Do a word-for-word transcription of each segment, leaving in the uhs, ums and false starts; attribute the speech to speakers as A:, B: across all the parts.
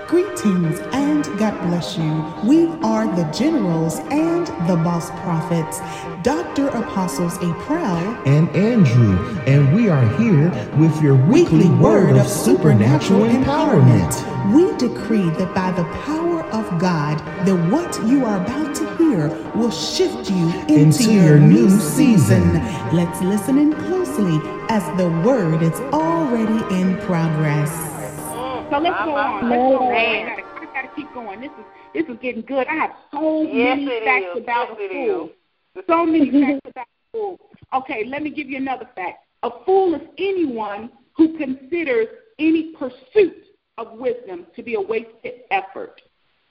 A: Greetings and God bless you. We are the Generals and the Boss Prophets, Doctor Apostles April
B: and Andrew, and we are here with your weekly word of supernatural empowerment.
A: We decree that by the power of God, that what you are about to hear will shift you into,
B: into
A: your,
B: your
A: new
B: new
A: season.
B: season.
A: Let's listen in closely as the word is already in progress.
C: So let's go on. Let's go on. I gotta, I gotta keep going. This is this is getting good. I have so
D: Yes,
C: many
D: it
C: facts
D: is.
C: about
D: Yes,
C: a
D: it
C: fool. So many facts about a fool. Okay, let me give you another fact. A fool is anyone who considers any pursuit of wisdom to be a wasted effort.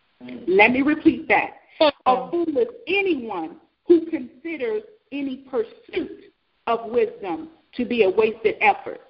C: Let me repeat that. A fool is anyone who considers any pursuit of wisdom to be a wasted effort.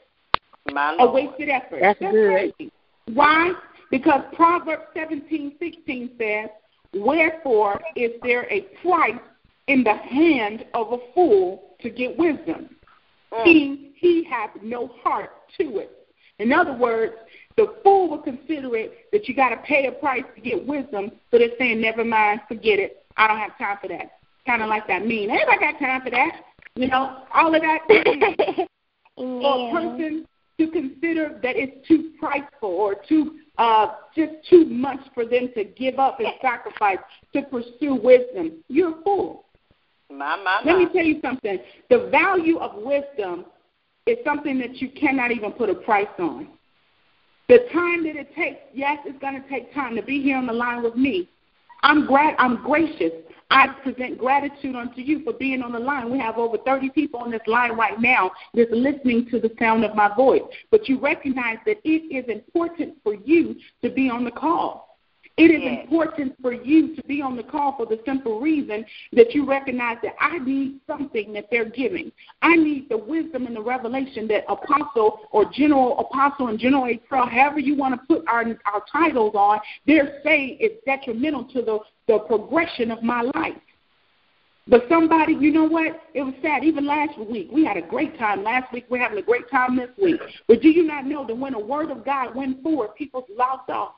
D: My
C: A
D: Lord.
C: wasted effort.
E: That's
C: That's
E: good.
C: crazy. Why? Because Proverbs seventeen sixteen says, "Wherefore is there a price in the hand of a fool to get wisdom,
D: Mm.
C: seeing he hath no heart to it." In other words, the fool will consider it that you got to pay a price to get wisdom, so they're saying, never mind, forget it. I don't have time for that. Kind of like that mean. Everybody got time for that. You know, all of that. Or a person to consider that it's too priceful or too uh, just too much for them to give up and sacrifice to pursue wisdom. You're a fool.
D: My, my,
C: Let
D: my.
C: me tell you something. The value of wisdom is something that you cannot even put a price on. The time that it takes, yes, it's going to take time to be here on the line with me. I'm gra- I'm gracious. I present gratitude unto you for being on the line. We have over thirty people on this line right now that's listening to the sound of my voice. But you recognize that it is important for you to be on the call. It is
D: Yes.
C: important for you to be on the call for the simple reason that you recognize that I need something that they're giving. I need the wisdom and the revelation that Apostle or General Apostle and General April, however you want to put our our titles on, they're saying it's detrimental to the, the progression of my life. But somebody, you know what? It was sad. Even last week, we had a great time. Last week, we're having a great time this week. But do you not know that when a word of God went forward, people lost off?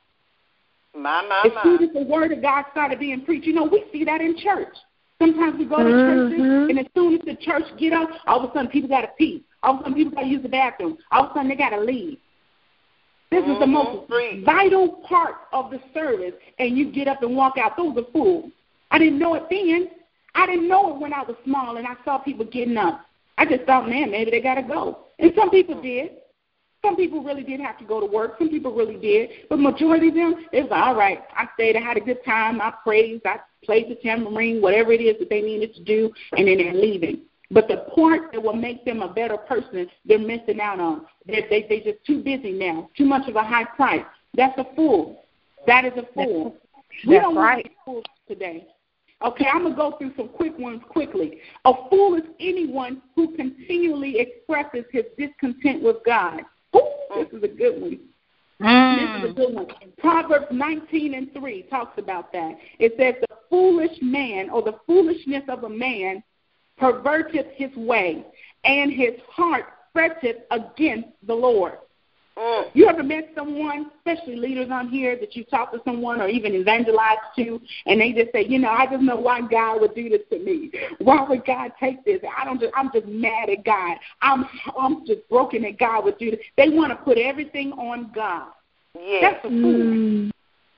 D: My, my,
C: As soon
D: my.
C: as the word of God started being preached, you know, we see that in church. Sometimes we go to
E: Mhm.
C: churches, and as soon as the church get up, all of a sudden people got to pee. All of a sudden people got to use the bathroom. All of a sudden they got to leave. This is the
D: Mhm.
C: most
D: Free.
C: vital part of the service, and you get up and walk out. Those are fools. I didn't know it then. I didn't know it when I was small and I saw people getting up. I just thought, man, maybe they got to go. And some people did. Some people really did have to go to work. Some people really did. But majority of them, it was all right. I stayed. I had a good time. I praised. I played the tambourine, whatever it is that they needed to do, and then they're leaving. But the part that will make them a better person, they're missing out on. They they they just too busy now. Too much of a high price. That's a fool. That is a fool. we
E: that's
C: don't
E: right.
C: want to be fools today. Okay, I'm going to go through some quick ones quickly. A fool is anyone who continually expresses his discontent with God. Ooh, this is a good one. This is a good one. Proverbs nineteen and three talks about that. It says, the foolish man or the foolishness of a man perverteth his way, and his heart fretteth against the Lord.
D: Mm.
C: You ever met someone, especially leaders on here, that you talk to someone or even evangelize to, and they just say, you know, I just know why God would do this to me. Why would God take this? I don't just, I'm just mad at God. I'm, I'm just broken that God would do this. They want to put everything on God.
D: Yes.
C: That's a fool.
E: Mm.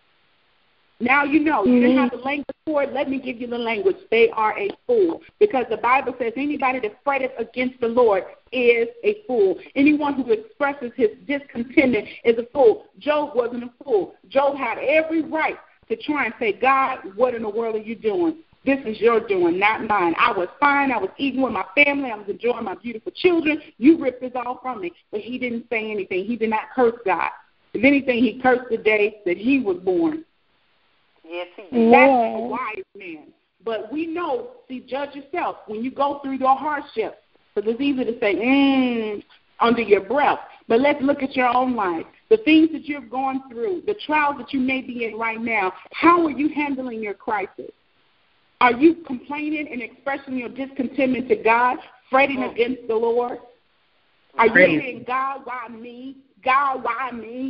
C: Now you know. You didn't have the language for it. Let me give you the language. They are a fool. Because the Bible says anybody that fretteth against the Lord is a fool. Anyone who expresses his discontent is a fool. Job wasn't a fool. Job had every right to try and say, God, what in the world are you doing? This is your doing, not mine. I was fine. I was eating with my family. I was enjoying my beautiful children. You ripped this all from me. But he didn't say anything. He did not curse God. If anything, he cursed the day that he was born.
D: Yes, he did.
C: That's
E: Yeah.
C: a wise man. But we know, see, judge yourself. When you go through your hardship, because it's easy to say, mm, under your breath. But let's look at your own life. The things that you've gone through, the trials that you may be in right now, how are you handling your crisis? Are you complaining and expressing your discontentment to God, fretting
D: Mm.
C: against the Lord? Are you
E: Praise.
C: saying, God, why me? God, why me?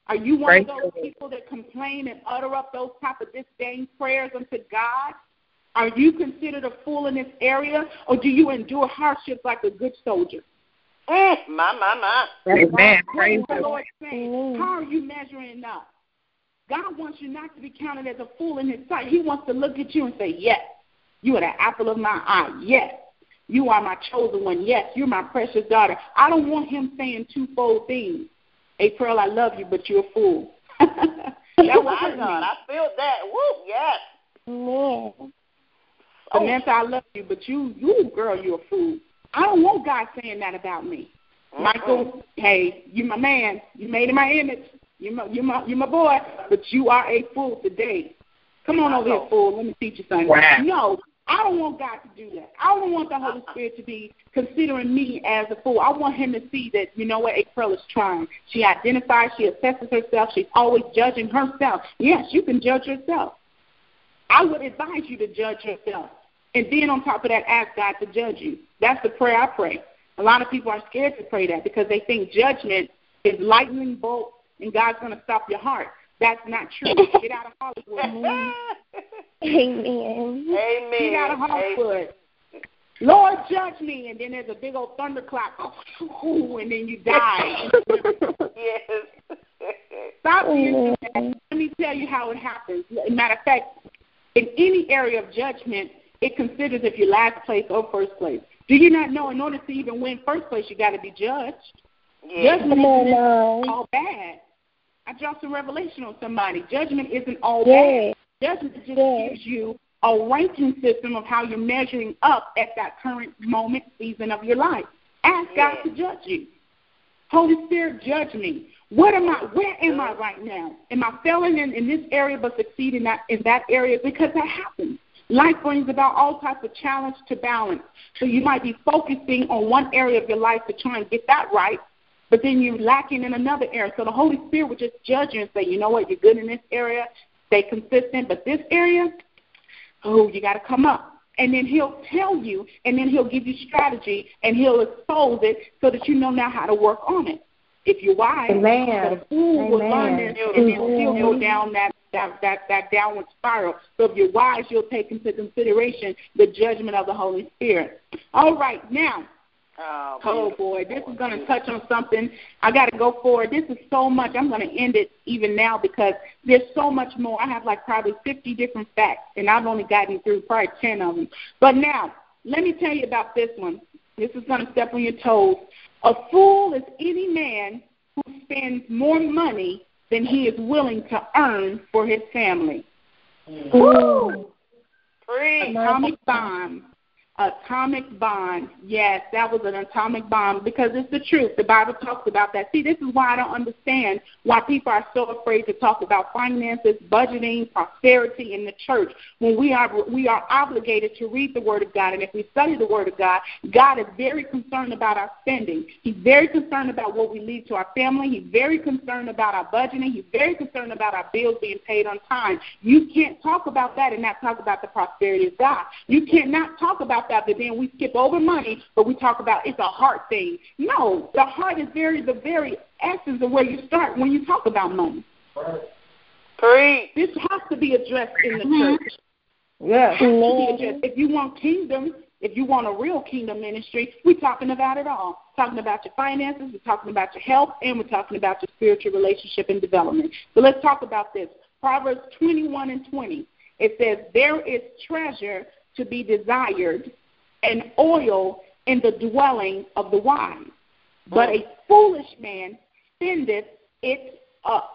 C: Are you one of those people that complain and utter up those type of disdain prayers unto God? Are you considered a fool in this area, or do you endure hardships like a good soldier?
D: Mm, my, my, my.
E: Amen.
C: What is the Lord saying? How are you measuring up? God wants you not to be counted as a fool in his sight. He wants to look at you and say, yes, you are the apple of my eye. Yes, you are my chosen one. Yes, you're my precious daughter. I don't want him saying twofold things. April, I love you, but you're a fool. That was
D: my God, I feel that. Woo, yes.
F: Yeah.
C: Samantha, I love you, but you, you, girl, you're a fool. I don't want God saying that about me. Mm-hmm. Michael, hey, you my man. You made in my image. You my, you my, you my boy, but you are a fool today. Come on over here, fool. Let me teach you something.
E: Wow.
C: No, I don't want God to do that. I don't want the Holy Spirit to be considering me as a fool. I want him to see that, you know what, April is trying. She identifies, she assesses herself. She's always judging herself. Yes, you can judge yourself. I would advise you to judge yourself. And then on top of that, ask God to judge you. That's the prayer I pray. A lot of people are scared to pray that because they think judgment is lightning bolt and God's going to stop your heart. That's not true. Get out of Hollywood.
F: Amen.
D: Amen.
C: Get out of Hollywood. Lord, judge me. And then there's a big old thunderclap. And then you die.
D: Yes.
C: Stop using that. Let me tell you how it happens. Matter of fact, in any area of judgment, it considers if you're last place or first place. Do you not know in order to even win first place, you got to be judged?
D: Yes.
C: Judgment isn't all bad. I dropped some revelation on somebody. Judgment isn't all bad. Judgment just gives you a ranking system of how you're measuring up at that current moment, season of your life. Ask God to judge you. Holy Spirit, judge me. What am I? Where am I right now? Am I failing in, in this area but succeeding in that, in that area? Because that happens. Life brings about all types of challenge to balance. So you might be focusing on one area of your life to try and get that right, but then you're lacking in another area. So the Holy Spirit would just judge you and say, you know what, you're good in this area, stay consistent, but this area, oh, you got to come up. And then he'll tell you, and then he'll give you strategy, and he'll expose it so that you know now how to work on it. If you're wise, the fool will learn this, and then he'll go down that, that, that, that downward spiral. So if you're wise, you'll take into consideration the judgment of the Holy Spirit. All right, now,
D: oh,
C: oh boy, this is going to touch on something. I got to go forward. This is so much. I'm going to end it even now because there's so much more. I have like probably fifty different facts, and I've only gotten through probably ten of them. But now, let me tell you about this one. This is going to step on your toes. A fool is any man who spends more money than he is willing to earn for his family.
F: Woo!
D: Free.
C: Atomic bomb. Atomic bomb. Yes, that was an atomic bomb because it's the truth. The Bible talks about that. See, this is why I don't understand why people are so afraid to talk about finances, budgeting, prosperity in the church when we are we are obligated to read the Word of God. And if we study the Word of God, God is very concerned about our spending. He's very concerned about what we leave to our family. He's very concerned about our budgeting. He's very concerned about our bills being paid on time. You can't talk about that and not talk about the prosperity of God. You cannot talk about that, but then we skip over money, but we talk about it's a heart thing. No, the heart is very the very essence of where you start when you talk about money.
D: Free.
C: This has to be addressed in the church.
F: Yes.
C: It has to be addressed. If you want kingdom, if you want a real kingdom ministry, we're talking about it all. Talking about your finances, we're talking about your health, and we're talking about your spiritual relationship and development. So let's talk about this. Proverbs twenty-one and twenty. It says, there is treasure to be desired and oil in the dwelling of the wise, but a foolish man spendeth it up.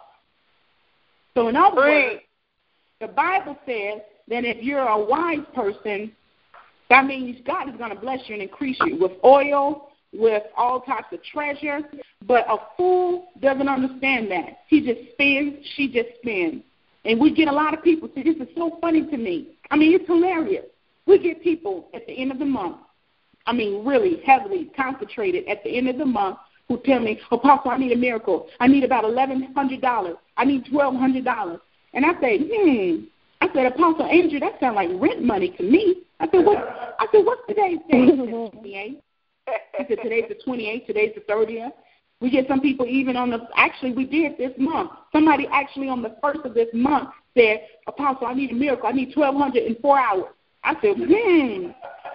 C: So in other words, the Bible says that if you're a wise person, that means God is going to bless you and increase you with oil, with all types of treasure, but a fool doesn't understand that. He just spends, she just spends. And we get a lot of people, see, this is so funny to me. I mean, it's hilarious. We get people at the end of the month, I mean, really heavily concentrated at the end of the month, who tell me, Apostle, I need a miracle. I need about eleven hundred dollars. I need twelve hundred dollars. And I say, hmm. I said, Apostle Andrew, that sounds like rent money to me. I said, what? I said, what's today's date? twenty-eight. He said, today's the twenty-eighth. Today's the thirtieth. We get some people even on the, actually we did this month. Somebody actually on the first of this month said, Apostle, I need a miracle. I need twelve hundred in four hours. I said, hmm.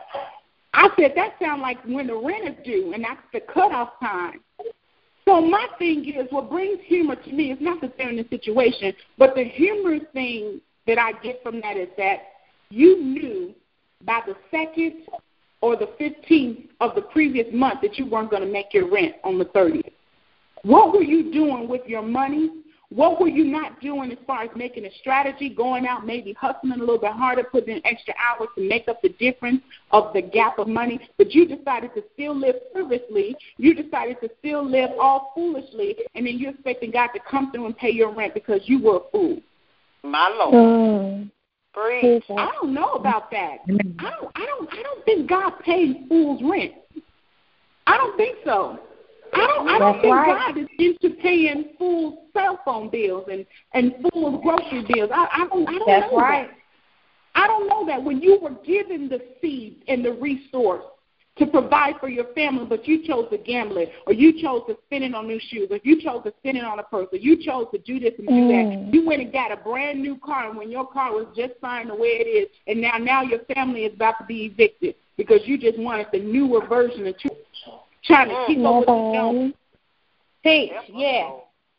C: I said, that sounds like when the rent is due, and that's the cutoff time. So my thing is, what brings humor to me is not that they're in the situation, but the humorous thing that I get from that is that you knew by the second or the fifteenth of the previous month that you weren't going to make your rent on the thirtieth. What were you doing with your money? What were you not doing as far as making a strategy, going out, maybe hustling a little bit harder, putting in extra hours to make up the difference of the gap of money? But you decided to still live frivolously. You decided to still live all foolishly, and then you're expecting God to come through and pay your rent because you were a fool.
D: My Lord.
F: Mm.
D: Preach.
C: I don't know about that. I don't. I don't. I don't think God pays fools rent. I don't think so. I don't. I don't
F: That's
C: think
F: right.
C: God is into paying fools cell phone bills and and fools grocery bills. I, I don't. I don't
F: That's
C: know
F: right.
C: that. I don't know that when you were given the seed and the resource to provide for your family, but you chose to gamble it, or you chose to spend it on new shoes, or you chose to spend it on a purse, or you chose to do this and do
F: Mm.
C: that. You went and got a brand new car when your car was just fine the way it is, and now now your family is about to be evicted because you just wanted the newer version of you trying to keep up with the Joneses.
F: Teach, yeah.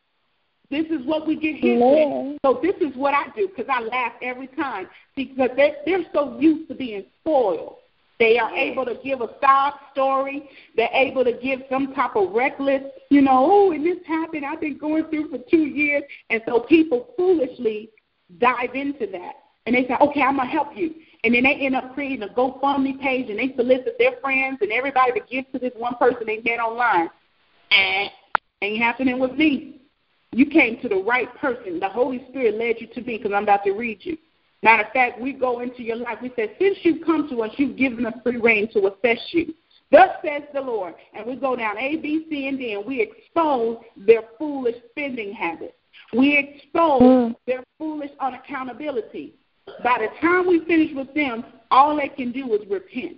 C: This is what we get hit
F: Man.
C: with. So this is what I do because I laugh every time because they're, they're so used to being spoiled. They are able to give a sob story. They're able to give some type of reckless, you know, oh, and this happened. I've been going through for two years. And so people foolishly dive into that. And they say, okay, I'm going to help you. And then they end up creating a GoFundMe page, and they solicit their friends and everybody to give to this one person they met online. And ain't happening with me. You came to the right person. The Holy Spirit led you to me because I'm about to read you. Matter of fact, we go into your life. We say, since you've come to us, you've given us free reign to assess you. Thus says the Lord. And we go down A, B, C, and D, and we expose their foolish spending habits. We expose mm. their foolish unaccountability. By the time we finish with them, all they can do is repent.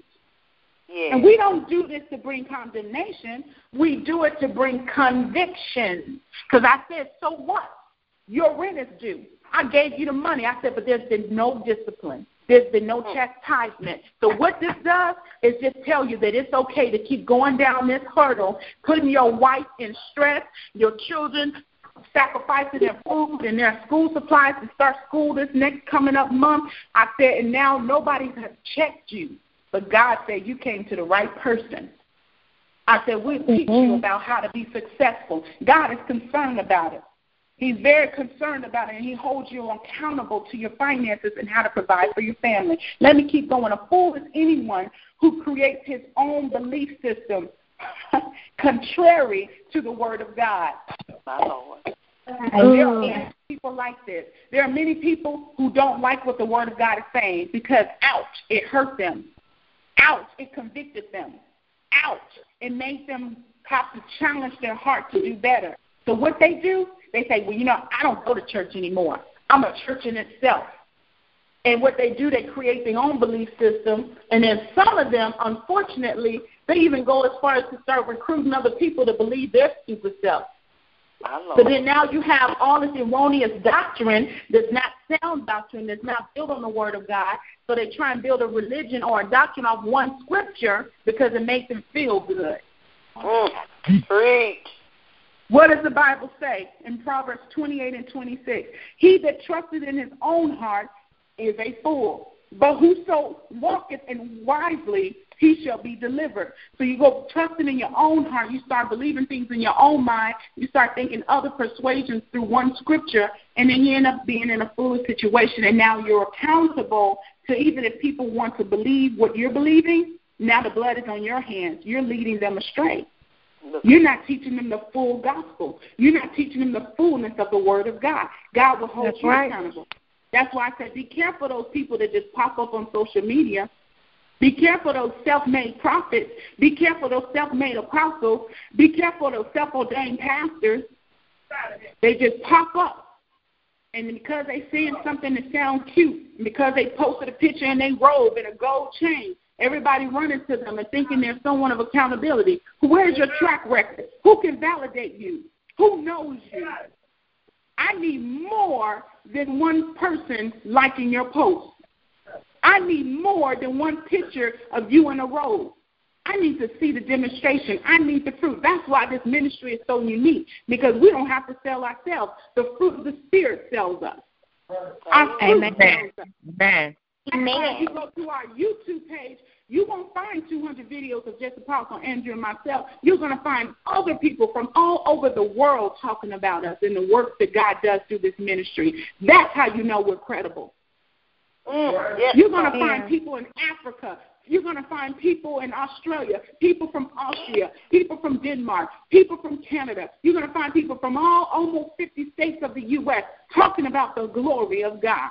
C: Yeah. And we don't do this to bring condemnation. We do it to bring conviction. Because I said, so what? Your rent is due. I gave you the money. I said, but there's been no discipline. There's been no chastisement. So what this does is just tell you that it's okay to keep going down this hurdle, putting your wife in stress, your children sacrificing their food and their school supplies to start school this next coming up month. I said, and now nobody has checked you. But God said you came to the right person. I said, we'll teach you about how to be successful. God is concerned about it. He's very concerned about it, and he holds you accountable to your finances and how to provide for your family. Let me keep going. A fool is anyone who creates his own belief system contrary to the word of God.
D: My Lord.
C: And there are many people like this. There are many people who don't like what the word of God is saying because, ouch, it hurt them. Ouch, it convicted them. Ouch, it made them have to challenge their heart to do better. So what they do, they say, well, you know, I don't go to church anymore. I'm a church in itself. And what they do, they create their own belief system. And then some of them, unfortunately, they even go as far as to start recruiting other people to believe their stupid self. So then now you have all this erroneous doctrine that's not sound doctrine, that's not built on the word of God. So they try and build a religion or a doctrine off one scripture because it makes them feel good.
D: Mm. Preach.
C: What does the Bible say in Proverbs twenty-eight and twenty-six? He that trusted in his own heart is a fool, but whoso walketh in wisely, he shall be delivered. So you go trusting in your own heart. You start believing things in your own mind. You start thinking other persuasions through one scripture, and then you end up being in a foolish situation. And now you're accountable to, even if people want to believe what you're believing, now the blood is on your hands. You're leading them astray. You're not teaching them the full gospel. You're not teaching them the fullness of the word of God. God will hold
F: That's
C: you
F: right.
C: accountable. That's why I said be careful those people that just pop up on social media. Be careful those self-made prophets. Be careful those self-made apostles. Be careful those self-ordained pastors. They just pop up. And because they saying something that sounds cute, and because they posted a picture in their robe and a gold chain, Everybody running to them and thinking they're someone of accountability. Where's your track record? Who can validate you? Who knows you? I need more than one person liking your post. I need more than one picture of you in a robe. I need to see the demonstration. I need the fruit. That's why this ministry is so unique, because we don't have to sell ourselves. The fruit of the Spirit sells us. Our fruit
F: Amen.
C: sells us.
F: Amen.
C: Amen. If you go to our YouTube page, you won't find two hundred videos of just Apostle Andrew and myself. You're going to find other people from all over the world talking about us and the work that God does through this ministry. That's how you know we're credible.
D: Mm, yes.
C: You're going to
F: Yeah.
C: find people in Africa. You're going to find people in Australia, people from Austria, people from Denmark, people from Canada. You're going to find people from all almost fifty states of the U S talking about the glory of God.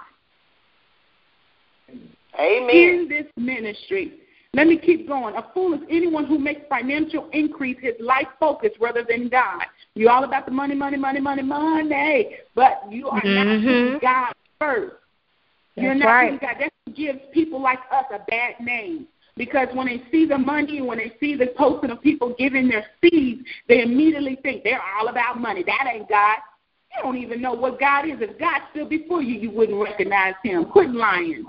D: Amen.
C: In this ministry. Let me keep going. A fool is anyone who makes financial increase his life focus rather than God. You're all about the money, money, money, money, money, but you are
F: Mm-hmm.
C: not putting God first. You're
F: That's
C: not
F: right.
C: putting God. That gives people like us a bad name. Because when they see the money, when they see the posting of people giving their seeds, they immediately think they're all about money. That ain't God. You don't even know what God is. If God stood before you, you wouldn't recognize him. Quit lying.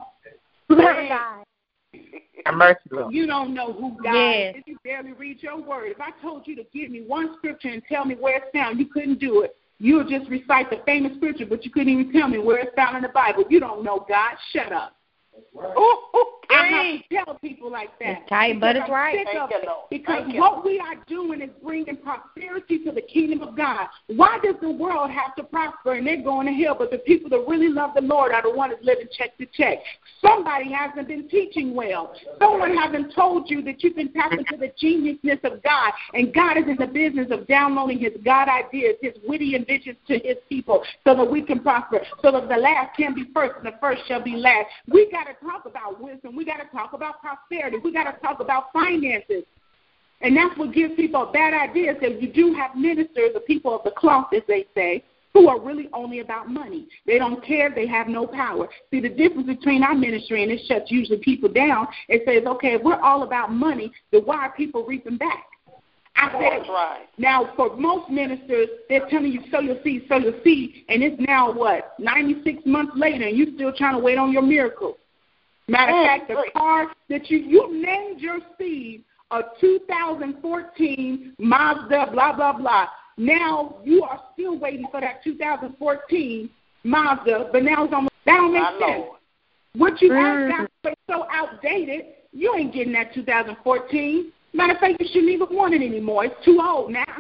F: God.
E: Merciful.
C: You don't know who God
F: Yes.
C: is. You barely read your word. If I told you to give me one scripture and tell me where it's found, you couldn't do it. You would just recite the famous scripture, but you couldn't even tell me where it's found in the Bible. You don't know God. Shut up.
D: Ooh, ooh,
C: I
D: praise.
C: have to tell people like that.
F: It's tight, but
C: because
F: it's
C: I'm
F: right.
C: sick of
D: Thank
C: it.
D: you, Lord.
C: Because
D: Thank you.
C: what we are doing is bringing prosperity to the kingdom of God. Why does the world have to prosper and they're going to hell, but the people that really love the Lord are the ones that living check to check? Somebody hasn't been teaching well. Someone hasn't told you that you can tap into the geniusness of God, and God is in the business of downloading his God ideas, his witty inventions to his people so that we can prosper, so that the last can be first and the first shall be last. We got to talk about wisdom. We got to talk about prosperity. We got to talk about finances. And that's what gives people a bad idea. So you do have ministers, the people of the cloth, as they say, who are really only about money. They don't care. They have no power. See, the difference between our ministry, and it shuts usually people down, it says, okay, if we're all about money, then why are people reaping back? I said,
D: That's right.
C: now, for most ministers, they're telling you, sow your seed, sow your seed, and it's now, what, ninety-six months later, and you're still trying to wait on your miracle. Matter of
D: Mm,
C: fact, the
D: great.
C: car that you, you named your seed a two thousand fourteen Mazda, blah, blah, blah. Now you are still waiting for that two thousand fourteen Mazda, but now it's almost, that don't make
D: My
C: sense.
D: Lord.
C: What you
F: Mm.
C: asked God is so outdated, you ain't getting that two thousand fourteen. Matter of fact, you shouldn't even want it anymore. It's too old now.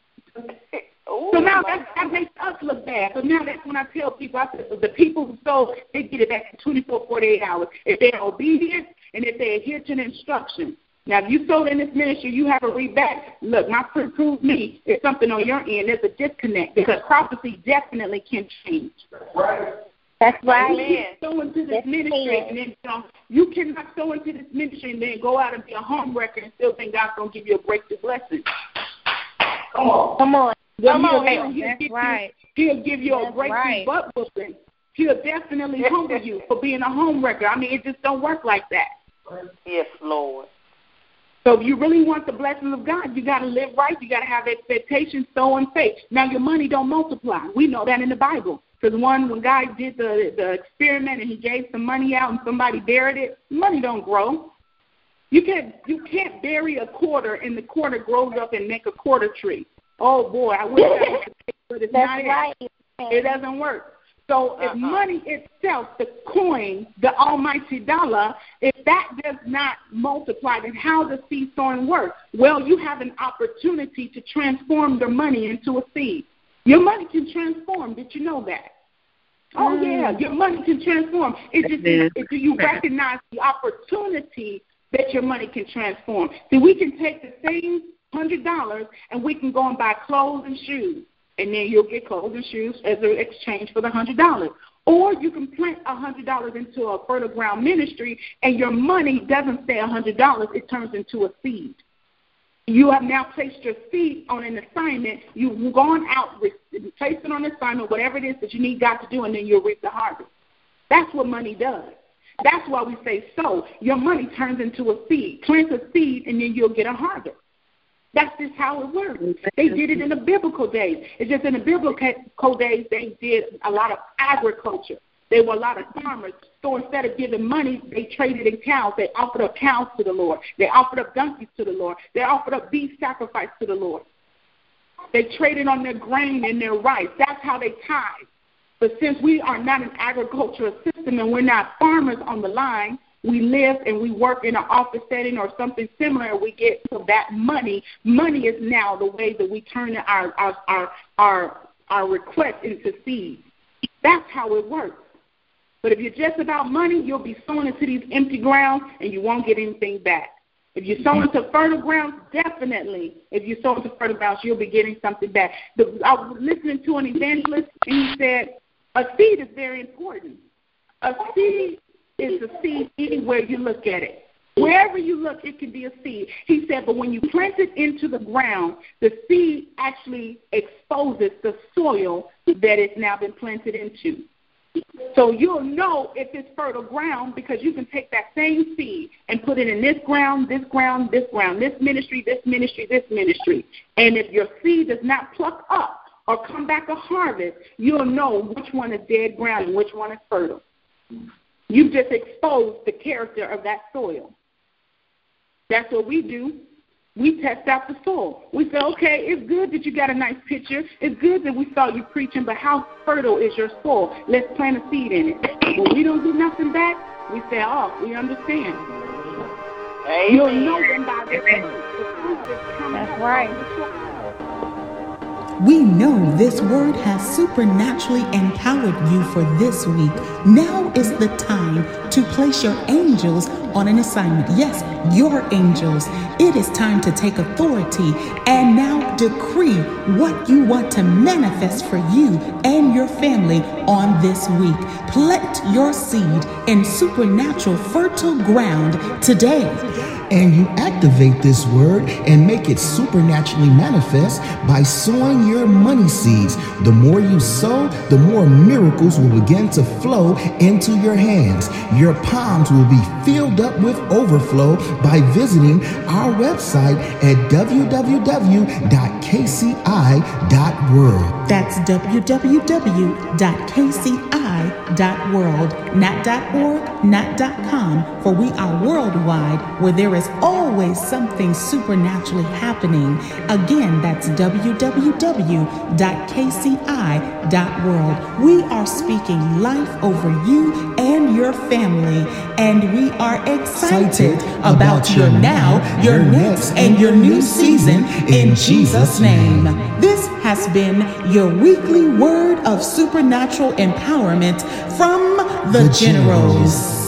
D: Ooh,
C: So now
D: my
C: that, that makes us look bad. So now that's when I tell people, I said, the people who sold, they get it back in twenty-four, forty-eight hours. If they're obedient and if they adhere to the instructions. Now, if you sold in this ministry, you have to read back. Look, my fruit proves me there's something on your end. There's a disconnect because prophecy definitely can change.
F: That's
C: You
F: right.
C: can't sow into this
F: Yes,
C: ministry
F: ma'am.
C: and then you, know, you cannot sow into this ministry and then go out and be a home wrecker and still think God's going to give you a breakthrough blessing.
F: Come on.
C: Well,
F: Come
C: he'll,
F: on.
C: he'll, he'll
F: That's
C: give
F: right.
C: you, he'll give you a
F: That's
C: breakthrough
F: right.
C: butt whooping. He'll definitely humble you for being a home wrecker. I mean, it just don't work like that.
D: Yes, Lord.
C: So if you really want the blessings of God, you got to live right. You got to have expectations, sow in faith. Now, your money don't multiply. We know that in the Bible. Because one, when God did the, the experiment and he gave some money out and somebody buried it, money don't grow. You can't, you can't bury a quarter and the quarter grows up and make a quarter tree. Oh, boy, I wish that was the case, but it's not
F: That's
C: it.
F: right.
C: It doesn't work. So if
D: Uh-huh.
C: money itself, the coin, the almighty dollar, if that does not multiply, then how does seed sowing work? Well, you have an opportunity to transform your money into a seed. Your money can transform. Did you know that? Oh, yeah, your money can transform. It just is, do you recognize the opportunity that your money can transform? See, we can take the same one hundred dollars and we can go and buy clothes and shoes. And then you'll get clothes and shoes as an exchange for the one hundred dollars. Or you can plant one hundred dollars into a fertile ground ministry, and your money doesn't stay one hundred dollars. It turns into a seed. You have now placed your seed on an assignment. You've gone out, placed it on an assignment, whatever it is that you need God to do, and then you'll reap the harvest. That's what money does. That's why we say sow. Your money turns into a seed. Plant a seed, and then you'll get a harvest. That's just how it works. They did it in the biblical days. It's just in the biblical days they did a lot of agriculture. There were a lot of farmers. So instead of giving money, they traded in cows. They offered up cows to the Lord. They offered up donkeys to the Lord. They offered up beef sacrifice to the Lord. They traded on their grain and their rice. That's how they tithe. But since we are not an agricultural system and we're not farmers on the line, we live and we work in an office setting or something similar, and we get so that money. Money is now the way that we turn our our our our, our request into seeds. That's how it works. But if you're just about money, you'll be sowing into these empty grounds and you won't get anything back. If you sow into fertile grounds, definitely. If you sow into fertile grounds, you'll be getting something back. The, I was listening to an evangelist, and he said, a seed is very important. A seed is a seed anywhere you look at it. Wherever you look, it can be a seed. He said, but when you plant it into the ground, the seed actually exposes the soil that it's now been planted into. So you'll know if it's fertile ground because you can take that same seed and put it in this ground, this ground, this ground, this ministry, this ministry, this ministry. And if your seed does not pluck up or come back a harvest, you'll know which one is dead ground and which one is fertile. You've just exposed the character of that soil. That's what we do. We test out the soil. We say, okay, it's good that you got a nice picture. It's good that we saw you preaching, but how fertile is your soil? Let's plant a seed in it. When we don't do nothing back, we say, oh, we understand.
D: Amen.
C: You'll know them by their fruit. The fruit that's coming
F: That's
C: out
F: right.
C: of the soil.
A: We know this word has supernaturally empowered you for this week. Now is the time to place your angels on an assignment. Yes, your angels. It is time to take authority and now decree what you want to manifest for you and your family on this week. Plant your seed in supernatural fertile ground today.
B: And you activate this word and make it supernaturally manifest by sowing your money seeds. The more you sow, the more miracles will begin to flow into your hands. Your palms will be filled up with overflow by visiting our website at w w w dot k c i dot world.
A: That's w w w dot k c i dot world, not .org, not .com, for we are worldwide, where there is always something supernaturally happening. Again, that's w w w dot k c i dot world. We are speaking life over you and your family, and we are excited about your now, your next, and your new season in Jesus' name. This has been your weekly word of supernatural empowerment from the Generals.